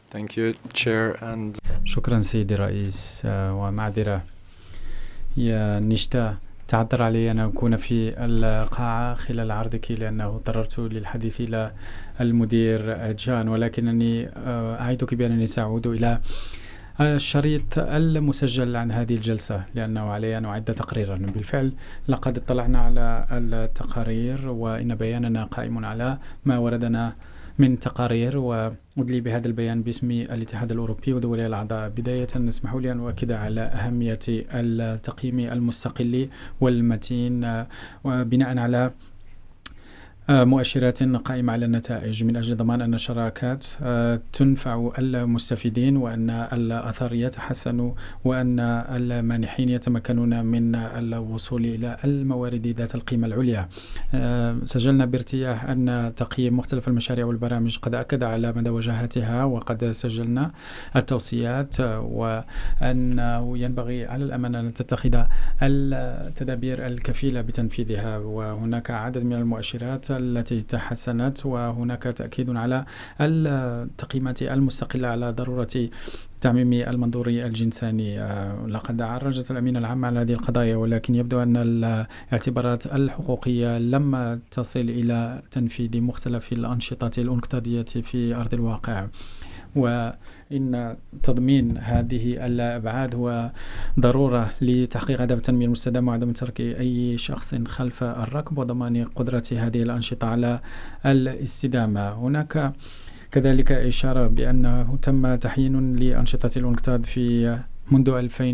Thank you, Chair. And شكرا سيدي الرئيس، ومعذرة يا نشتا، تعذر علي أن أكون في القاعة خلال عرضك لأنه اضطررت للحديث إلى المدير جان، ولكنني أعدك بأنني سأعود إلى الشريط المسجل عن هذه الجلسة لأنه علي أن أعد تقريرا. بالفعل لقد اطلعنا على التقارير وإن بياننا قائم على ما وردنا من تقارير، وأدلي بهذا البيان باسم الاتحاد الأوروبي ودوله الأعضاء. بداية اسمحوا لي أن أؤكد على أهمية التقييم المستقل والمتين وبناء على مؤشرات قائمة على النتائج من أجل ضمان أن الشراكات تنفع المستفيدين وأن الأثر يتحسن وأن المانحين يتمكنون من الوصول إلى الموارد ذات القيمة العليا. سجلنا بارتياح أن تقييم مختلف المشاريع والبرامج قد أكد على مدى وجاهتها، وقد سجلنا التوصيات وأنه ينبغي على الأمانة أن تتخذ التدابير الكفيلة بتنفيذها. وهناك عدد من المؤشرات التي تحسنت، وهناك تأكيد على التقييمات المستقلة على ضرورة تعميم المنظور الجنساني. لقد عرجت الأمين العام على هذه القضايا، ولكن يبدو أن الاعتبارات الحقوقية لم تصل إلى تنفيذ مختلف الأنشطة الأنكتادية في أرض الواقع، وإن تضمين هذه الأبعاد هو ضرورة لتحقيق هدف التنمية المستدامة وعدم ترك أي شخص خلف الركب وضمان قدرة هذه الأنشطة على الاستدامة. هناك كذلك إشارة بأنه تم تحيين لأنشطة الأنكتاد في منذ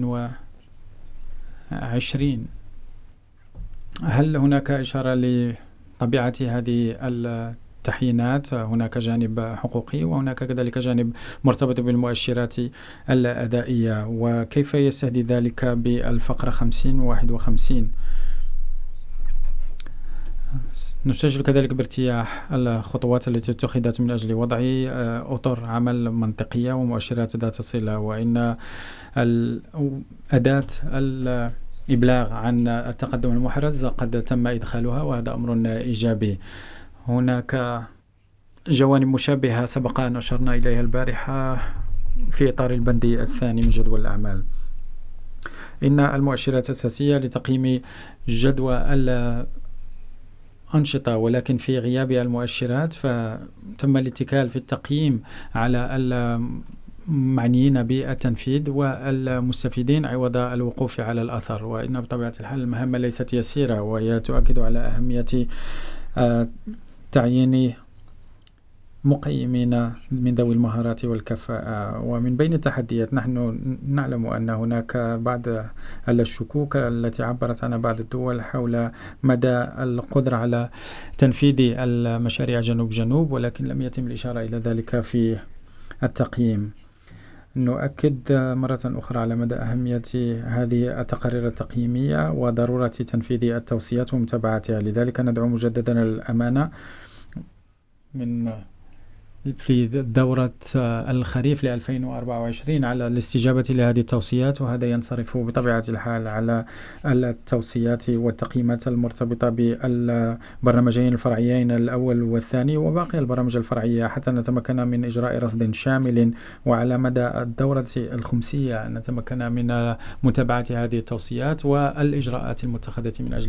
2020. هل هناك إشارة لطبيعة هذه التحيينات؟ هناك جانب حقوقي وهناك كذلك جانب مرتبط بالمؤشرات الأدائية، وكيف يستهدي ذلك بالفقرة 50 و 51؟ نسجل كذلك بارتياح الخطوات التي اتخذت من أجل وضع أطر عمل منطقية ومؤشرات ذات صلة، وإن أداة الإبلاغ عن التقدم المحرز قد تم إدخالها، وهذا أمر إيجابي. هناك جوانب مشابهة سبق أن أشرنا إليها البارحة في إطار البند الثاني من جدول الأعمال. إن المؤشرات الأساسية لتقييم جدوى الأنشطة، ولكن في غياب المؤشرات فتم الاتكال في التقييم على المعنيين بالتنفيذ والمستفيدين عوض الوقوف على الأثر. وإن بطبيعة الحال المهمة ليست يسيرة، وهي تؤكد على أهمية تعيين مقيمين من ذوي المهارات والكفاءة. ومن بين التحديات نحن نعلم أن هناك بعض الشكوك التي عبرت عنها بعض الدول حول مدى القدرة على تنفيذ المشاريع جنوب جنوب، ولكن لم يتم الإشارة إلى ذلك في التقييم. نؤكد مرة أخرى على مدى أهمية هذه التقارير التقييمية وضرورة تنفيذ التوصيات ومتابعتها. لذلك ندعو مجددا الأمانة في دورة الخريف ل 2024 على الاستجابة لهذه التوصيات، وهذا ينصرف بطبيعة الحال على التوصيات والتقييمات المرتبطة بالبرنامجين الفرعيين الأول والثاني وباقي البرامج الفرعية، حتى نتمكن من إجراء رصد شامل وعلى مدى الدورة الخمسية نتمكن من متابعة هذه التوصيات والإجراءات المتخذة من أجل